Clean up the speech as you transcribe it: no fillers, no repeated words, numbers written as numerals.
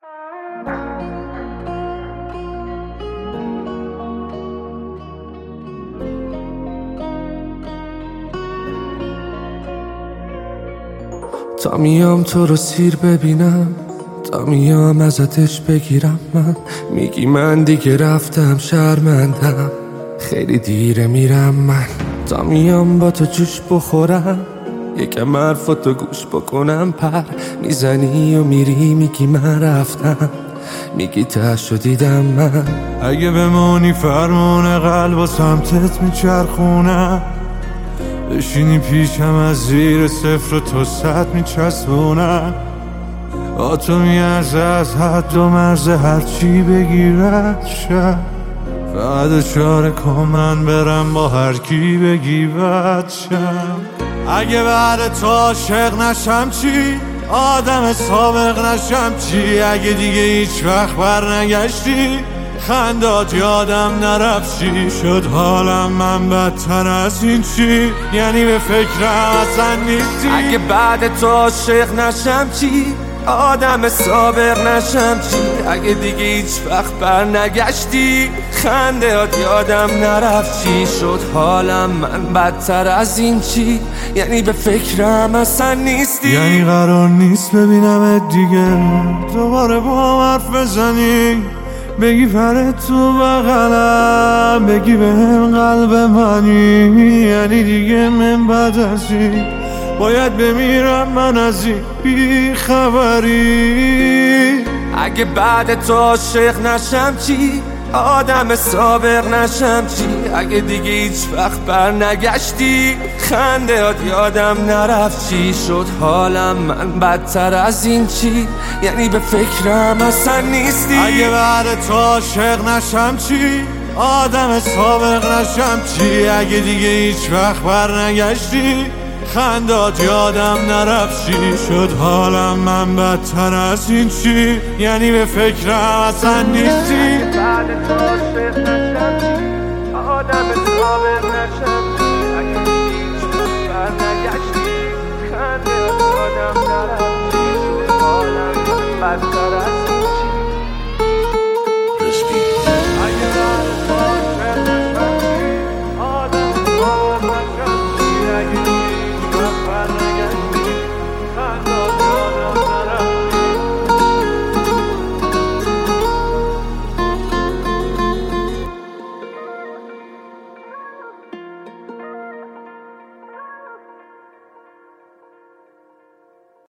تا میام تو رو سیر ببینم، تا میام ازتش بگیرم، من میگی من دیگه رفتم شرمندم، خیلی دیره میرم من. تا میام با تو جوش بخورم، یکم حرفاتو گوش بکنم، پر میزنی و میری میگی من رفتم، میگی تهشو دیدم من. اگه بمونی فرمون قلب و سمتت میچرخونم، بشینی پیشم از زیر صفر و تو 100 میچسبونم. تو میارزه از حد و مرز هرچی بگیرد شد، فقط چاره کن من برم با هر کی بگی بد شم. اگه بعد تو عاشق نشم چی؟ آدم سابق نشم چی؟ اگه دیگه هیچ وقت بر نگشتی، خندات یادم نرفت چی شد حالم من بدتر از این چی؟ یعنی به فکرم اصلا نیستی. اگه بعد تو عاشق نشم چی؟ آدم صابر نشم چی؟ اگه دیگه هیچ وقت بر نگشتی، خندهات یادم نرفت چی شد حالم من بدتر از این چی؟ یعنی به فکرم اصلا نیستی. یعنی قرار نیست ببینمت دیگه، دوباره با حرف بزنی، بگی پر تو بغلم، بگی بهم قلب منی. یعنی دیگه من بعد از این باید بمیرم من از این بی خبری. اگه بعد تو عاشق نشم چی؟ آدم صابر نشم چی؟ اگه دیگه هیچ وقت بر نگشتی، خندهات یادم نرفت چی شد حالم من بدتر از این چی؟ یعنی به فکرم اصلا نیستی. اگه بعد تو عاشق نشم چی؟ آدم سابق نشم چی؟ اگه دیگه هیچ وقت بر نگشتی، خندات یادم نرفت چی شد حالم من بدتر از این چی؟ یعنی به فکرم اصلا نیستی. بعد تو عاشق نشم چی؟ آدم صابر نشم چی؟ اگه دیگه هیچ وقت بر نگشتی، خندهات یادم نرفت چی شد حالم من بدتر